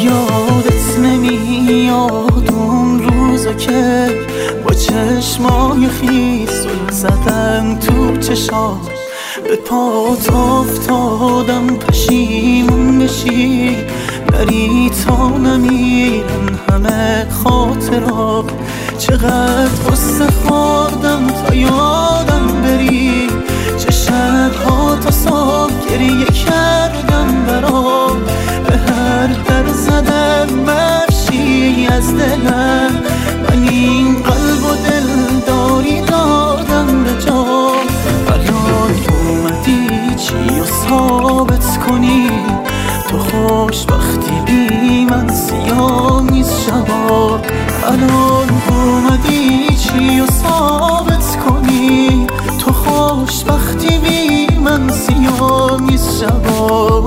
یادت نمیاد اون روزا که با چشمای خیسون زدم تو چشات، به پات افتادم پشیمون بشی نری تا نمیرن همه خاطرات. چقدر قصه خوردم تا یادم بری، چه شبها تا صبح گریه کردم برات. به هر در زدم بخشی از دلم، من این قلب و دل داری دادم به جا. الان اومدی چی رو ثابت کنی؟ تو خوشبختی بی من سیاه‌میز شبا. الان اومدی چی رو ثابت کنی؟ تو خوشبختی بی من سیاه‌میز شبا.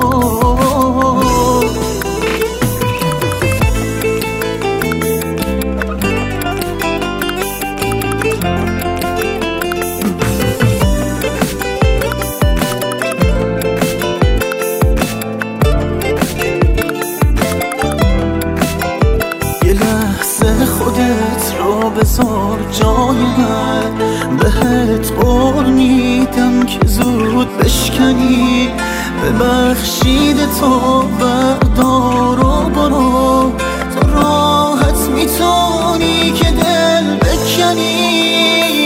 خودت رو بذار جای من، بهت قول میدم که زود بشکنی. ببخشید تو بردار و برو، تو راحت میتونی که دل بکنی.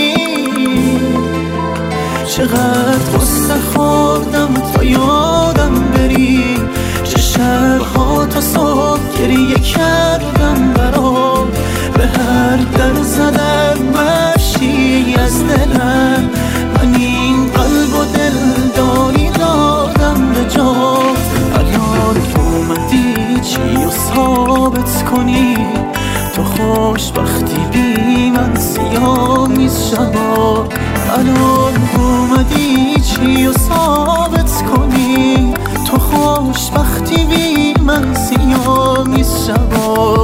چقدر قصه خوردم تا یادم بری، چه شبها تا صبح گریه کردم برات. به هر در زدم بخشی از دلم، من این قلب و دل داری دادم به جا. الان اومدی چی رو ثابت کنی؟ تو خوشبختی بی من سیاه‌میز شبا. الان اومدی چی رو ثابت کنی؟ تو خوشبختی بی من سیاه‌میز شبا.